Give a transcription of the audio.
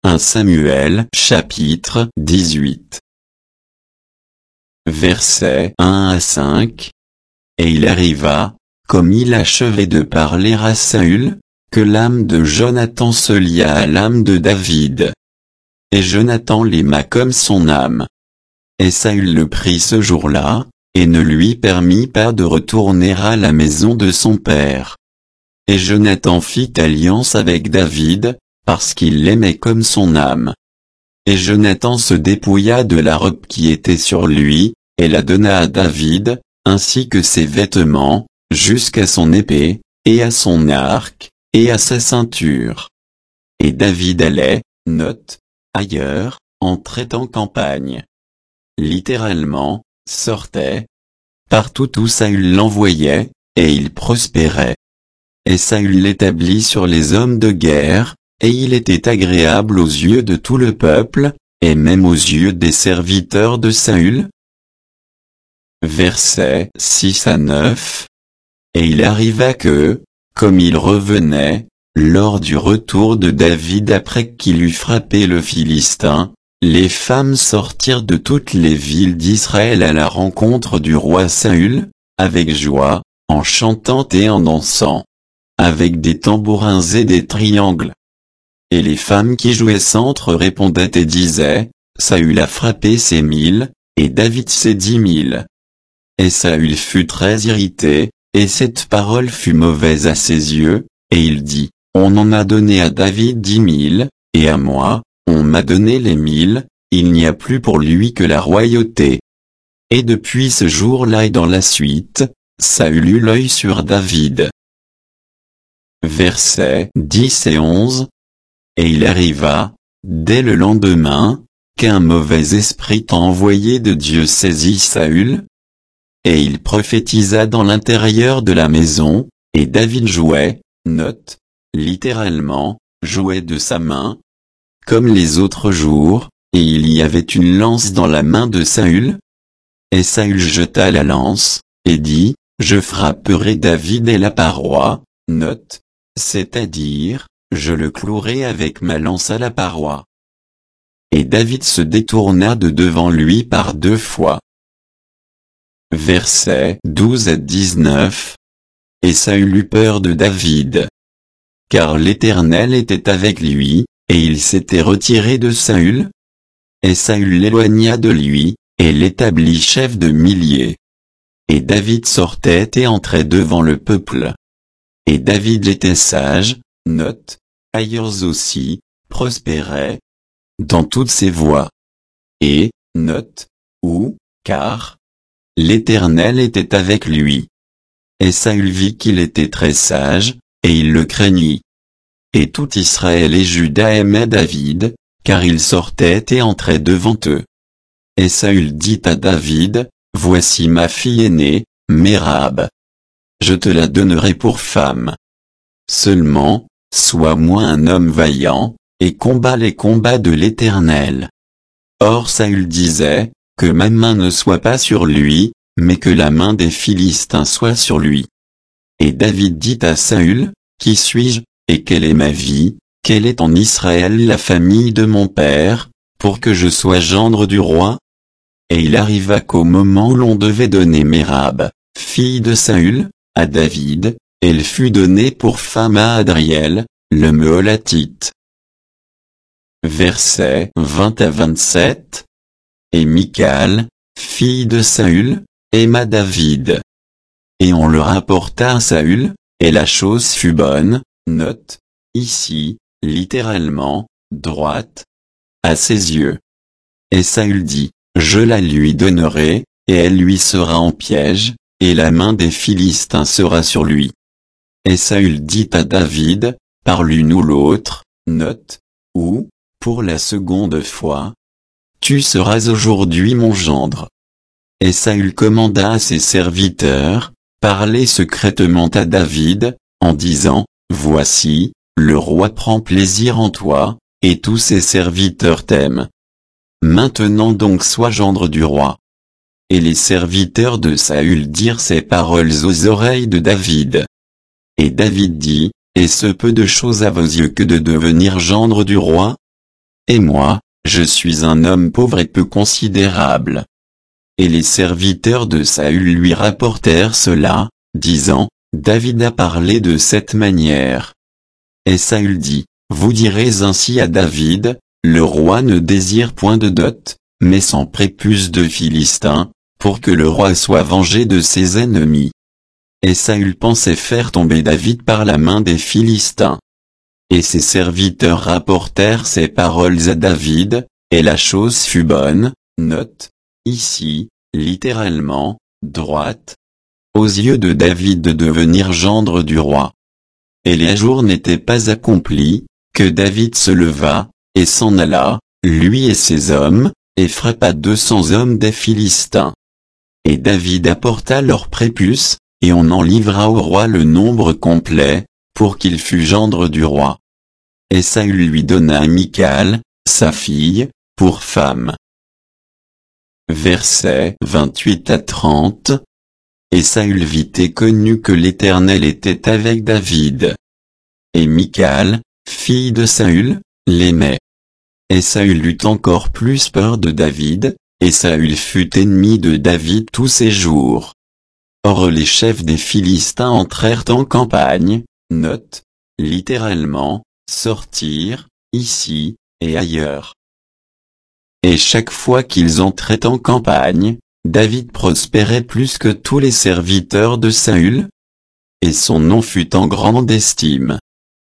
1 Samuel chapitre 18. Versets 1 à 5. Et il arriva, comme il achevait de parler à Saül, que l'âme de Jonathan se lia à l'âme de David. Et Jonathan l'aima comme son âme. Et Saül le prit ce jour-là, et ne lui permit pas de retourner à la maison de son père. Et Jonathan fit alliance avec David, parce qu'il l'aimait comme son âme. Et Jonathan se dépouilla de la robe qui était sur lui, et la donna à David, ainsi que ses vêtements, jusqu'à son épée, et à son arc, et à sa ceinture. Et David allait, ailleurs, entrait en campagne. Littéralement, sortait. Partout où Saül l'envoyait, et il prospérait. Et Saül l'établit sur les hommes de guerre, et il était agréable aux yeux de tout le peuple, et même aux yeux des serviteurs de Saül. Versets 6 à 9. Et il arriva que, comme il revenait, lors du retour de David après qu'il eut frappé le Philistin, les femmes sortirent de toutes les villes d'Israël à la rencontre du roi Saül, avec joie, en chantant et en dansant, avec des tambourins et des triangles. Et les femmes qui jouaient centre répondaient et disaient, Saül a frappé ses 1000, et David ses 10 000. Et Saül fut très irrité, et cette parole fut mauvaise à ses yeux, et il dit, on en a donné à David 10 000, et à moi, on m'a donné les 1000, il n'y a plus pour lui que la royauté. Et depuis ce jour-là et dans la suite, Saül eut l'œil sur David. Versets 10 et 11. Et il arriva, dès le lendemain, qu'un mauvais esprit envoyé de Dieu saisit Saül. Et il prophétisa dans l'intérieur de la maison, et David jouait, littéralement, jouait de sa main, comme les autres jours, et il y avait une lance dans la main de Saül. Et Saül jeta la lance, et dit, je frapperai David et la paroi, c'est-à-dire, je le clouerai avec ma lance à la paroi. Et David se détourna de devant lui par 2 fois. Versets 12 à 19. Et Saül eut peur de David, car l'Éternel était avec lui, et il s'était retiré de Saül. Et Saül l'éloigna de lui, et l'établit chef de milliers. Et David sortait et entrait devant le peuple. Et David était sage, ailleurs aussi, prospérait, dans toutes ses voies. Et, car l'Éternel était avec lui. Et Saül vit qu'il était très sage, et il le craignit. Et tout Israël et Juda aimaient David, car il sortait et entrait devant eux. Et Saül dit à David, voici ma fille aînée, Mérab. Je te la donnerai pour femme. Seulement, sois-moi un homme vaillant, et combat les combats de l'Éternel. Or Saül disait, que ma main ne soit pas sur lui, mais que la main des Philistins soit sur lui. Et David dit à Saül, qui suis-je, et quelle est ma vie, quelle est en Israël la famille de mon père, pour que je sois gendre du roi? Et il arriva qu'au moment où l'on devait donner Mérab, fille de Saül, à David, elle fut donnée pour femme à Adriel, le Méholatite. Versets 20 à 27. Et Michal, fille de Saül, aima David. Et on le rapporta à Saül, et la chose fut bonne, ici, littéralement, droite, à ses yeux. Et Saül dit, je la lui donnerai, et elle lui sera en piège, et la main des Philistins sera sur lui. Et Saül dit à David, par l'une ou l'autre, ou, pour la seconde fois, tu seras aujourd'hui mon gendre. Et Saül commanda à ses serviteurs, parlez secrètement à David, en disant, voici, le roi prend plaisir en toi, et tous ses serviteurs t'aiment. Maintenant donc sois gendre du roi. Et les serviteurs de Saül dirent ces paroles aux oreilles de David. Et David dit, est-ce peu de choses à vos yeux que de devenir gendre du roi? et moi, je suis un homme pauvre et peu considérable. Et les serviteurs de Saül lui rapportèrent cela, disant, David a parlé de cette manière. Et Saül dit, vous direz ainsi à David, le roi ne désire point de dot, mais sans prépuce de Philistins, pour que le roi soit vengé de ses ennemis. Et Saül pensait faire tomber David par la main des Philistins. Et ses serviteurs rapportèrent ces paroles à David, et la chose fut bonne, note, ici, littéralement, droite, aux yeux de David de devenir gendre du roi. Et les jours n'étaient pas accomplis, que David se leva, et s'en alla, lui et ses hommes, et frappa 200 hommes des Philistins. Et David apporta leur prépuce, et on en livra au roi le nombre complet, pour qu'il fût gendre du roi. Et Saül lui donna Michal, sa fille, pour femme. Versets 28 à 30. Et Saül vit et connut que l'Éternel était avec David. Et Michal, fille de Saül, l'aimait. Et Saül eut encore plus peur de David, et Saül fut ennemi de David tous ses jours. Or les chefs des Philistins entrèrent en campagne, note, littéralement, sortir, ici, et ailleurs. Et chaque fois qu'ils entraient en campagne, David prospérait plus que tous les serviteurs de Saül, et son nom fut en grande estime.